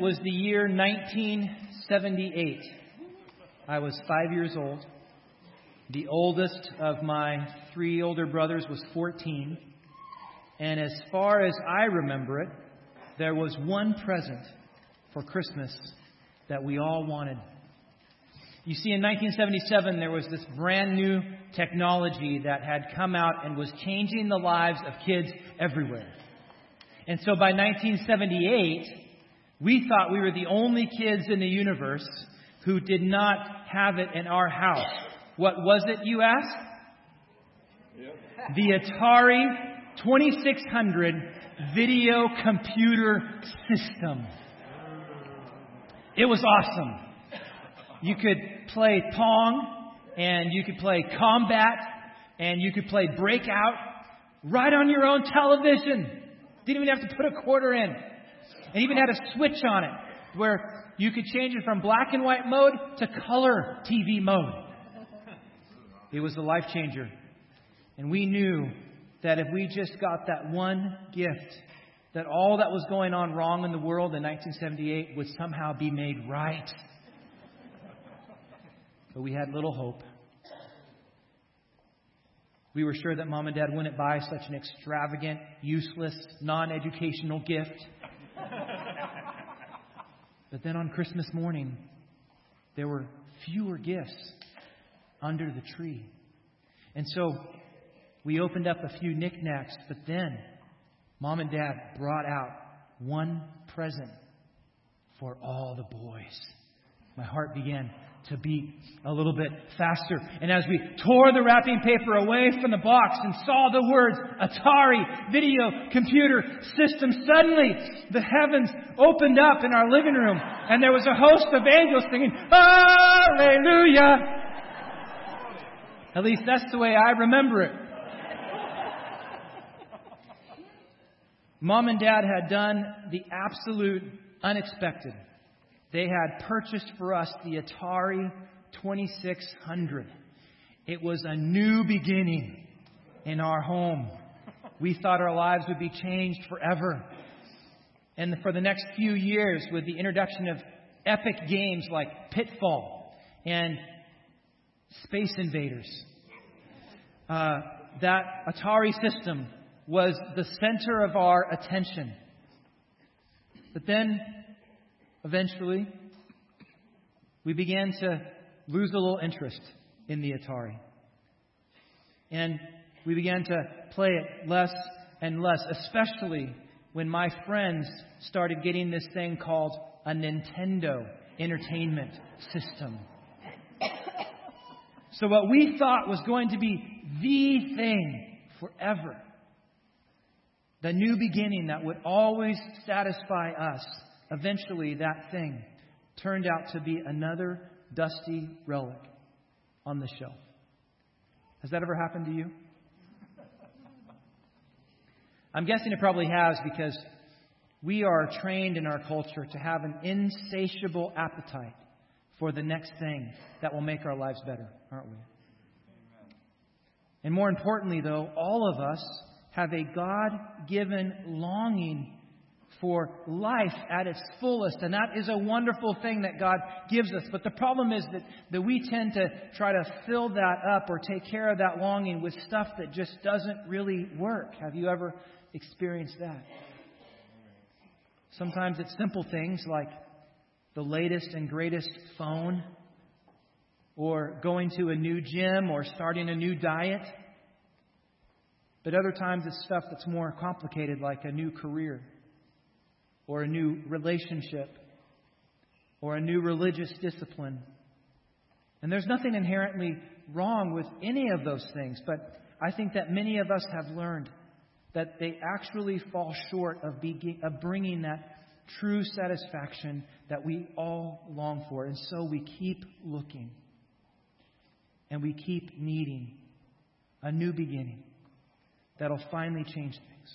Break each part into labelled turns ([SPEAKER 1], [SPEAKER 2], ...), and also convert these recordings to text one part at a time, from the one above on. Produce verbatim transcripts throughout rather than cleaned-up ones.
[SPEAKER 1] was the year nineteen seventy-eight. I was five years old. The oldest of my three older brothers was fourteen. And as far as I remember it, there was one present for Christmas that we all wanted. You see, in nineteen seventy-seven, there was this brand new technology that had come out and was changing the lives of kids everywhere. And so by nineteen seventy-eight, we thought we were the only kids in the universe who did not have it in our house. What was it, you ask? Yep. The Atari twenty-six hundred video computer system. It was awesome. You could play Pong, and you could play Combat, and you could play Breakout right on your own television. Didn't even have to put a quarter in. And even had a switch on it where you could change it from black and white mode to color T V mode. It was a life changer. And we knew that if we just got that one gift, that all that was going on wrong in the world in nineteen seventy-eight would somehow be made right. But we had little hope. We were sure that Mom and Dad wouldn't buy such an extravagant, useless, non-educational gift. But then on Christmas morning, there were fewer gifts under the tree. And so we opened up a few knickknacks, but then Mom and Dad brought out one present for all the boys. My heart began to beat a little bit faster. And as we tore the wrapping paper away from the box and saw the words Atari Video Computer System, suddenly the heavens opened up in our living room and there was a host of angels singing, Hallelujah! At least that's the way I remember it. Mom and Dad had done the absolute unexpected. They had purchased for us the Atari twenty-six hundred. It was a new beginning in our home. We thought our lives would be changed forever. And for the next few years, with the introduction of epic games like Pitfall and Space Invaders, uh, that Atari system was the center of our attention. But then, eventually, we began to lose a little interest in the Atari. And we began to play it less and less, especially when my friends started getting this thing called a Nintendo Entertainment System. So what we thought was going to be the thing forever, the new beginning that would always satisfy us, eventually that thing turned out to be another dusty relic on the shelf. Has that ever happened to you? I'm guessing it probably has, because we are trained in our culture to have an insatiable appetite for the next thing that will make our lives better, aren't we? And more importantly, though, all of us have a God-given longing for life at its fullest. And that is a wonderful thing that God gives us. But the problem is that, that we tend to try to fill that up or take care of that longing with stuff that just doesn't really work. Have you ever experienced that? Sometimes it's simple things like the latest and greatest phone, or going to a new gym, or starting a new diet. But other times it's stuff that's more complicated, like a new career, or a new relationship, or a new religious discipline. And there's nothing inherently wrong with any of those things, but I think that many of us have learned that they actually fall short of, begin, of bringing that true satisfaction that we all long for. And so we keep looking, and we keep needing a new beginning that'll finally change things.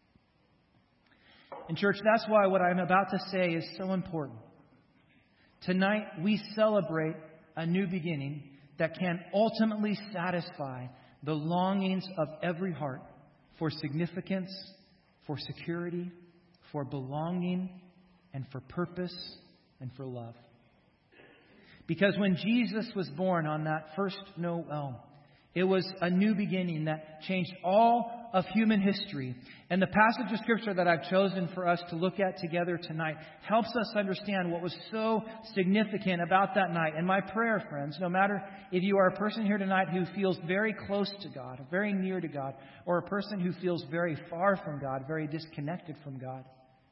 [SPEAKER 1] And church, that's why what I'm about to say is so important. Tonight, we celebrate a new beginning that can ultimately satisfy the longings of every heart for significance, for security, for belonging, and for purpose and for love. Because when Jesus was born on that first Noel, it was a new beginning that changed all of human history. And the passage of Scripture that I've chosen for us to look at together tonight helps us understand what was so significant about that night. And my prayer, friends, no matter if you are a person here tonight who feels very close to God, very near to God, or a person who feels very far from God, very disconnected from God,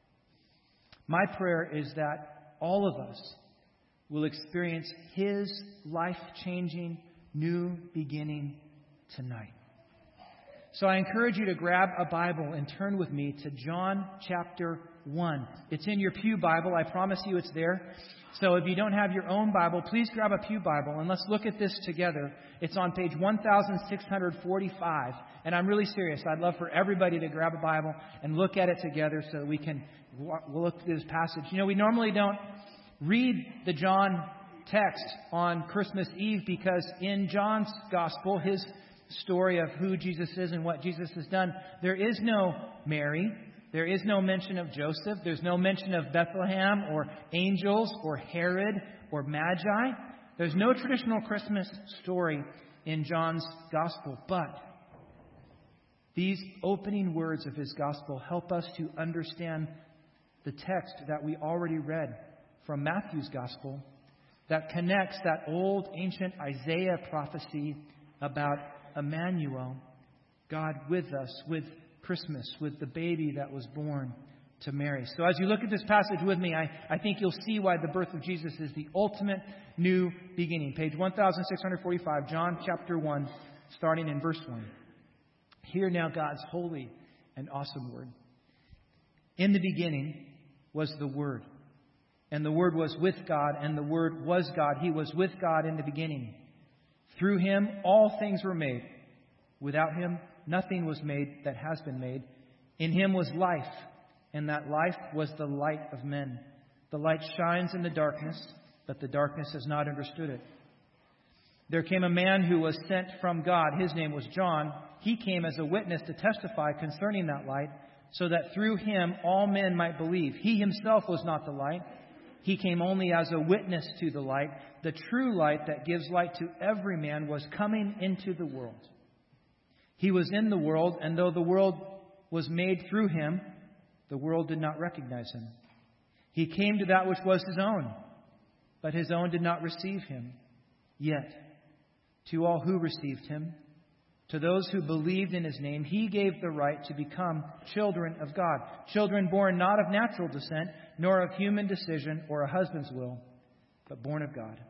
[SPEAKER 1] my prayer is that all of us will experience His life-changing new beginning tonight. So I encourage you to grab a Bible and turn with me to John chapter one. It's in your pew Bible. I promise you it's there. So if you don't have your own Bible, please grab a pew Bible and let's look at this together. It's on page one thousand six hundred forty-five. And I'm really serious. I'd love for everybody to grab a Bible and look at it together so that we can look through this passage. You know, we normally don't read the John text on Christmas Eve because in John's Gospel, his story of who Jesus is and what Jesus has done, there is no Mary. There is no mention of Joseph. There's no mention of Bethlehem or angels or Herod or Magi. There's no traditional Christmas story in John's Gospel. But these opening words of his Gospel help us to understand the text that we already read from Matthew's Gospel that connects that old ancient Isaiah prophecy about Emmanuel, God with us, with Christmas, with the baby that was born to Mary. So as you look at this passage with me, I, I think you'll see why the birth of Jesus is the ultimate new beginning. Page one thousand six hundred forty-five, John chapter one, starting in verse one. Hear now God's holy and awesome word. In the beginning was the Word, and the Word was with God, and the Word was God. He was with God in the beginning. Through Him all things were made. Without Him nothing was made that has been made. In Him was life, and that life was the light of men. The light shines in the darkness, but the darkness has not understood it. There came a man who was sent from God. His name was John. He came as a witness to testify concerning that light, so that through him all men might believe. He himself was not the light. He came only as a witness to the light. The true light that gives light to every man was coming into the world. He was in the world, and though the world was made through him, the world did not recognize him. He came to that which was his own, but his own did not receive him. Yet, to all who received him, to those who believed in his name, he gave the right to become children of God. Children born not of natural descent, nor of human decision or a husband's will, but born of God.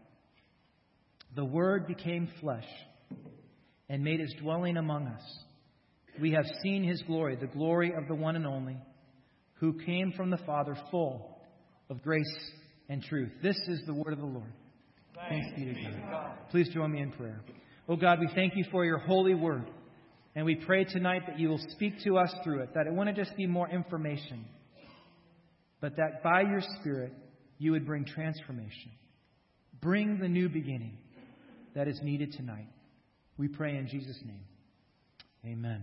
[SPEAKER 1] The Word became flesh and made his dwelling among us. We have seen his glory, the glory of the one and only, who came from the Father, full of grace and truth. This is the word of the Lord. Thanks be to God. Please join me in prayer. Oh God, we thank you for your holy word. And we pray tonight that you will speak to us through it, that it wouldn't just be more information, but that by your Spirit you would bring transformation. Bring the new beginning that is needed tonight. We pray in Jesus' name. Amen.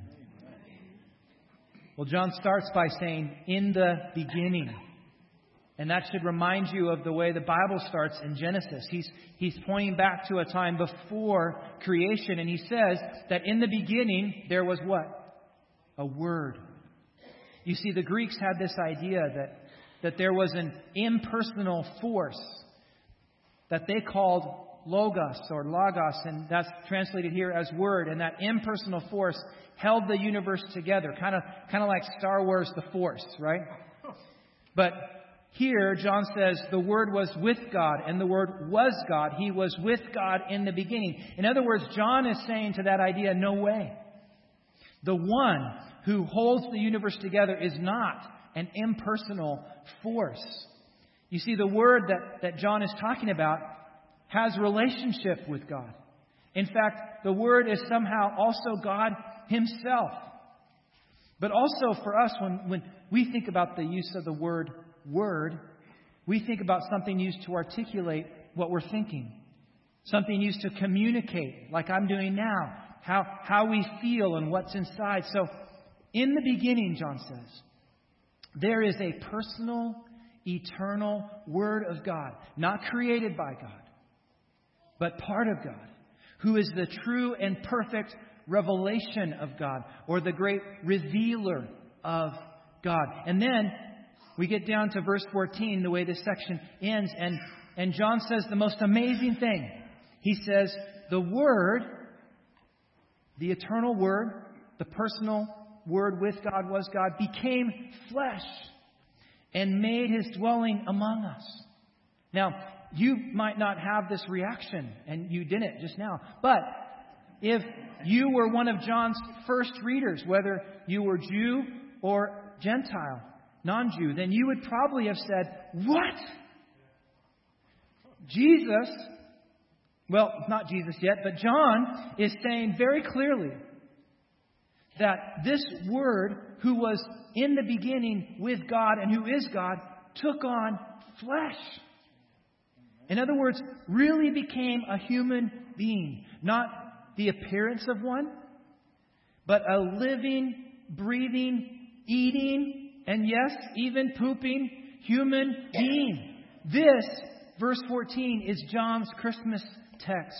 [SPEAKER 1] Well, John starts by saying, in the beginning. And that should remind you of the way the Bible starts in Genesis. He's, he's pointing back to a time before creation. And he says that in the beginning there was what? A word. You see, the Greeks had this idea that, that there was an impersonal force that they called logos or logos. And that's translated here as word. And that impersonal force held the universe together. Kind of, kind of like Star Wars, the Force, right? But here, John says, the Word was with God, and the Word was God. He was with God in the beginning. In other words, John is saying to that idea, no way. The one who holds the universe together is not an impersonal force. You see, the Word that, that John is talking about has relationship with God. In fact, the Word is somehow also God Himself. But also for us, when, when we think about the use of the word word, we think about something used to articulate what we're thinking. Something used to communicate, like I'm doing now, how, how we feel and what's inside. So, in the beginning, John says, there is a personal, eternal Word of God, not created by God, but part of God, who is the true and perfect revelation of God, or the great revealer of God. And then we get down to verse fourteen, the way this section ends, and, and John says the most amazing thing. He says, the Word, the eternal Word, the personal Word with God was God, became flesh and made His dwelling among us. Now, you might not have this reaction, and you didn't just now, but if you were one of John's first readers, whether you were Jew or Gentile, non-Jew, then you would probably have said, what? Jesus, well, not Jesus yet, but John is saying very clearly that this Word, who was in the beginning with God and who is God, took on flesh. In other words, really became a human being. Not the appearance of one, but a living, breathing, eating, and yes, even pooping human being. This, verse fourteen, is John's Christmas text.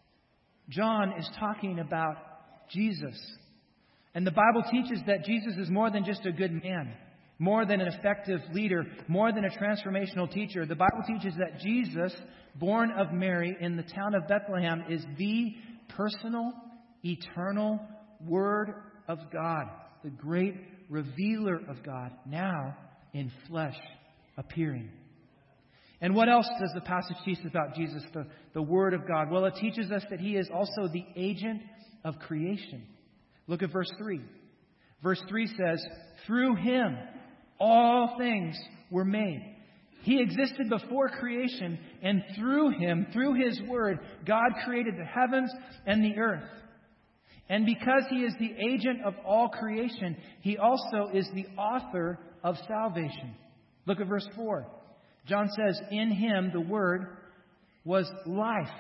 [SPEAKER 1] John is talking about Jesus. And the Bible teaches that Jesus is more than just a good man, more than an effective leader, more than a transformational teacher. The Bible teaches that Jesus, born of Mary in the town of Bethlehem, is the personal, eternal Word of God, the great revealer of God, now in flesh appearing. And what else does the passage teach about Jesus, the, the Word of God? Well, it teaches us that He is also the agent of creation. Look at verse three. Verse three says, through Him all things were made. He existed before creation, and through Him, through His Word, God created the heavens and the earth. And because He is the agent of all creation, He also is the author of salvation. Look at verse four. John says, in Him the Word was life,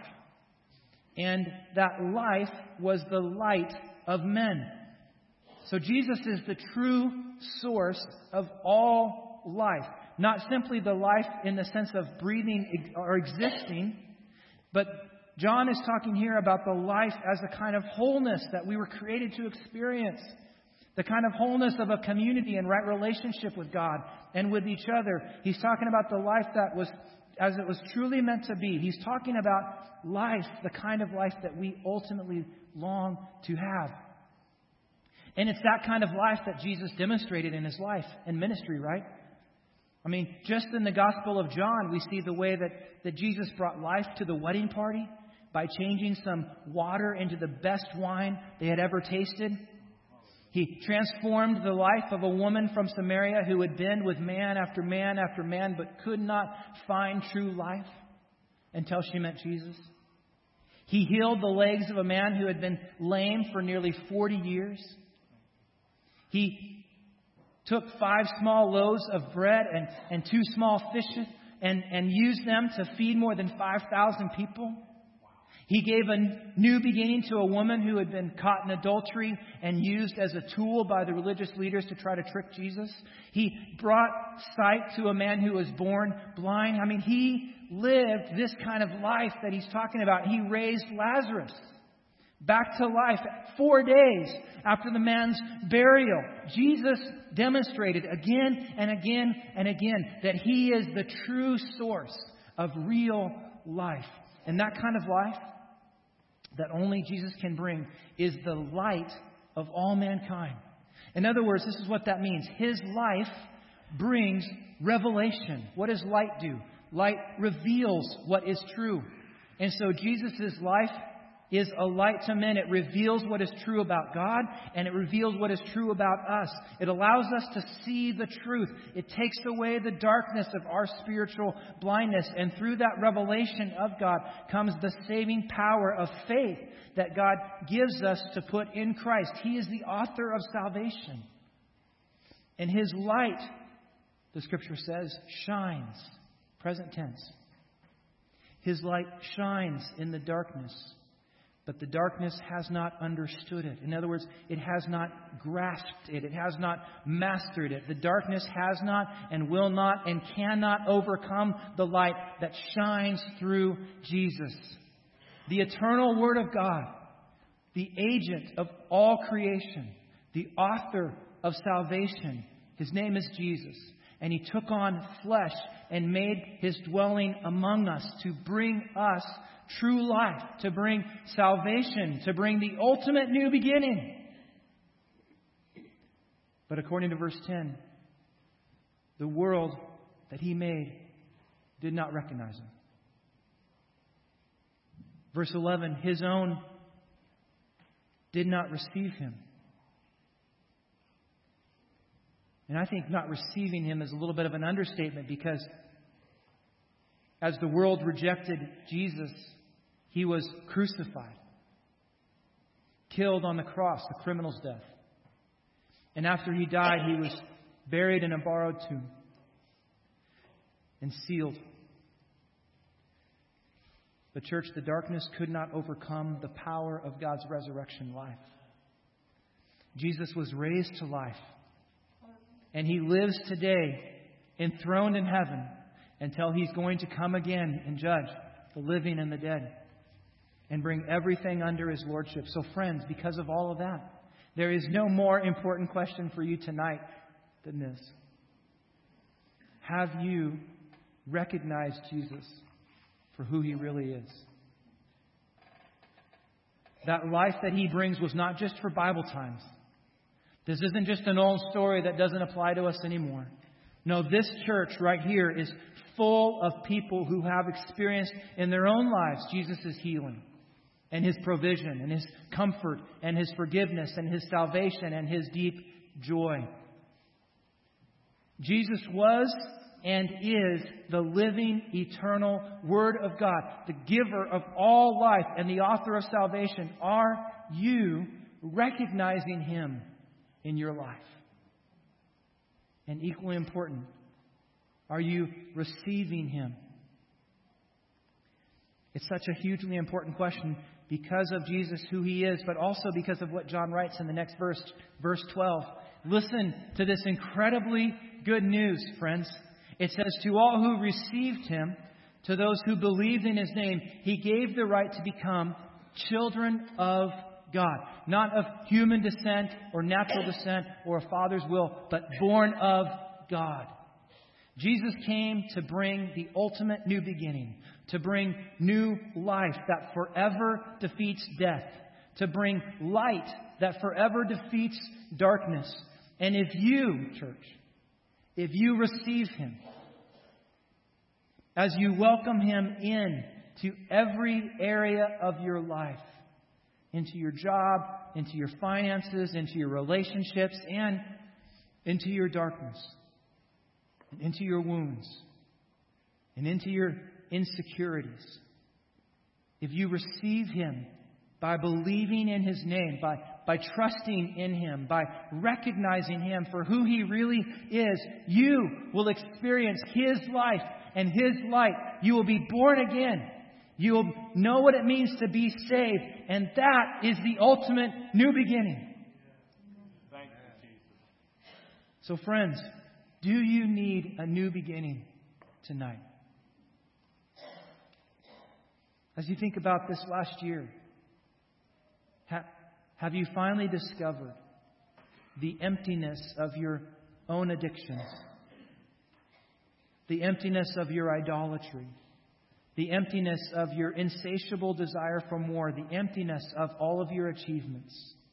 [SPEAKER 1] and that life was the light of men. So Jesus is the true source of all life. Not simply the life in the sense of breathing or existing, but John is talking here about the life as a kind of wholeness that we were created to experience. The kind of wholeness of a community and right relationship with God and with each other. He's talking about the life that was as it was truly meant to be. He's talking about life, the kind of life that we ultimately long to have. And it's that kind of life that Jesus demonstrated in His life and ministry, right? I mean, just in the Gospel of John, we see the way that, that Jesus brought life to the wedding party by changing some water into the best wine they had ever tasted. He transformed the life of a woman from Samaria who had been with man after man after man but could not find true life until she met Jesus. He healed the legs of a man who had been lame for nearly forty years. He took five small loaves of bread and, and two small fishes and, and used them to feed more than five thousand people. He gave a new beginning to a woman who had been caught in adultery and used as a tool by the religious leaders to try to trick Jesus. He brought sight to a man who was born blind. I mean, He lived this kind of life that He's talking about. He raised Lazarus back to life four days after the man's burial. Jesus demonstrated again and again and again that He is the true source of real life. And that kind of life that only Jesus can bring is the light of all mankind. In other words, this is what that means. His life brings revelation. What does light do? Light reveals what is true. And so Jesus' life is a light to men. It reveals what is true about God, and it reveals what is true about us. It allows us to see the truth. It takes away the darkness of our spiritual blindness. And through that revelation of God comes the saving power of faith that God gives us to put in Christ. He is the author of salvation. And His light, the Scripture says, shines. Present tense. His light shines in the darkness. but the darkness has not understood it. In other words, it has not grasped it. It has not mastered it. The darkness has not and will not and cannot overcome the light that shines through Jesus. The eternal Word of God, the agent of all creation, the author of salvation. His name is Jesus. And He took on flesh and made His dwelling among us to bring us true life, to bring salvation, to bring the ultimate new beginning. But according to verse ten, the world that He made did not recognize Him. Verse eleven, His own did not receive Him. And I think not receiving Him is a little bit of an understatement, because as the world rejected Jesus, He was crucified, killed on the cross, a criminal's death. And after He died, He was buried in a borrowed tomb and sealed. But church, the darkness could not overcome the power of God's resurrection life. Jesus was raised to life. And He lives today, enthroned in heaven, until He's going to come again and judge the living and the dead and bring everything under His lordship. So friends, because of all of that, there is no more important question for you tonight than this. Have you recognized Jesus for who He really is? That life that He brings was not just for Bible times. This isn't just an old story that doesn't apply to us anymore. No, this church right here is full of people who have experienced in their own lives Jesus' healing and His provision and His comfort and His forgiveness and His salvation and His deep joy. Jesus was and is the living, eternal Word of God, the giver of all life and the author of salvation. Are you recognizing Him in your life? And equally important, are you receiving Him? It's such a hugely important question because of Jesus, who He is, but also because of what John writes in the next verse, verse twelve. Listen to this incredibly good news, friends. It says, to all who received Him, to those who believed in His name, He gave the right to become children of God. Not of human descent or natural descent or a father's will, but born of God. Jesus came to bring the ultimate new beginning, to bring new life that forever defeats death, to bring light that forever defeats darkness. And if you, church, if you receive Him, as you welcome Him in to every area of your life, into your job, into your finances, into your relationships, and into your darkness, and into your wounds, and into your insecurities. If you receive Him by believing in His name, by, by trusting in Him, by recognizing Him for who He really is, you will experience His life and His light. You will be born again. You will know what it means to be saved. And that is the ultimate new beginning.
[SPEAKER 2] Thank you, Jesus.
[SPEAKER 1] So friends, do you need a new beginning tonight? As you think about this last year, ha- have you finally discovered the emptiness of your own addictions? The emptiness of your idolatry? The emptiness of your insatiable desire for more. The emptiness of all of your achievements.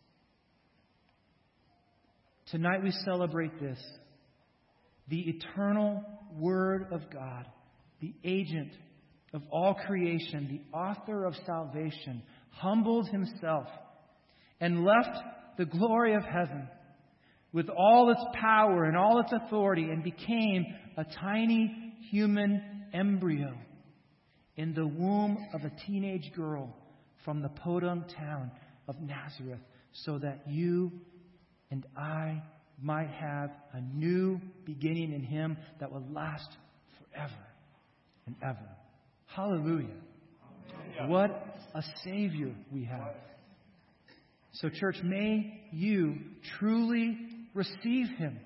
[SPEAKER 1] Tonight we celebrate this. The eternal Word of God, the agent of all creation, the author of salvation, humbled Himself and left the glory of heaven with all its power and all its authority and became a tiny human embryo in the womb of a teenage girl from the podunk town of Nazareth, so that you and I might have a new beginning in Him that will last forever and ever. Hallelujah. What a Savior we have. So, church, may you truly receive Him.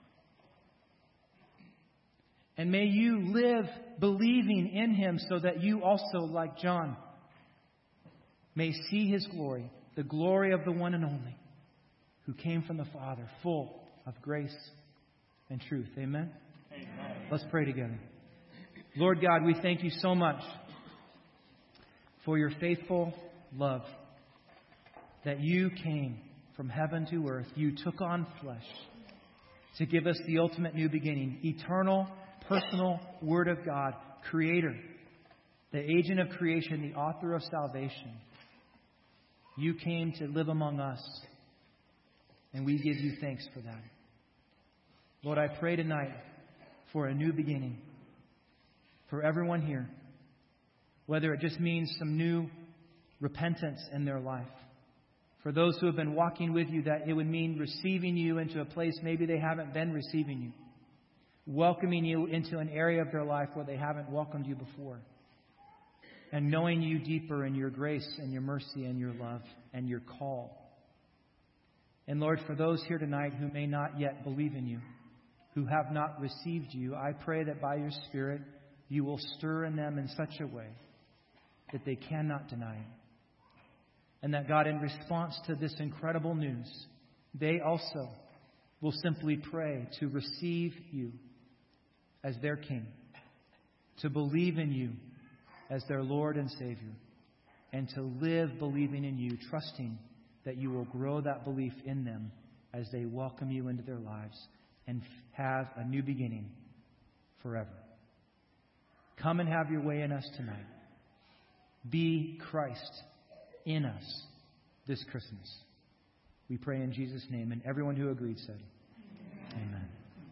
[SPEAKER 1] And may you live believing in Him so that you also, like John, may see His glory, the glory of the one and only, who came from the Father, full of grace and truth. Amen? Amen. Let's pray together. Lord God, we thank You so much for Your faithful love, that You came from heaven to earth. You took on flesh to give us the ultimate new beginning, eternal, personal Word of God, Creator, the agent of creation, the author of salvation. You came to live among us, and we give You thanks for that. Lord, I pray tonight for a new beginning for everyone here, whether it just means some new repentance in their life. For those who have been walking with You, that it would mean receiving You into a place maybe they haven't been receiving You. Welcoming You into an area of their life where they haven't welcomed You before. And knowing You deeper in Your grace and Your mercy and Your love and Your call. And Lord, for those here tonight who may not yet believe in You, who have not received You, I pray that by Your Spirit You will stir in them in such a way that they cannot deny Him. And that, God, in response to this incredible news, they also will simply pray to receive You as their King, to believe in You as their Lord and Savior, and to live believing in You, trusting that You will grow that belief in them as they welcome You into their lives and have a new beginning forever. Come and have Your way in us tonight. Be Christ in us this Christmas. We pray in Jesus' name. And everyone who agreed said,